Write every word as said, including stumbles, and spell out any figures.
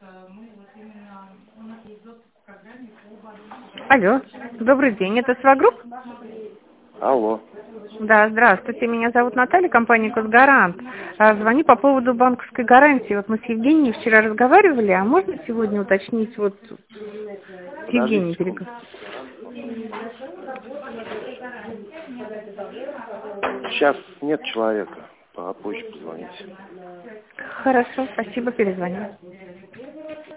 Алло, добрый день, это Свагрупп? Алло. Да, здравствуйте, меня зовут Наталья, компания «Косгарант». А, Звоню по поводу банковской гарантии. Вот мы с Евгенией вчера разговаривали, а можно сегодня уточнить, вот с Евгенией секунду. переговорить? Сейчас нет человека. Попозже позвоните. Хорошо, спасибо, перезвоню.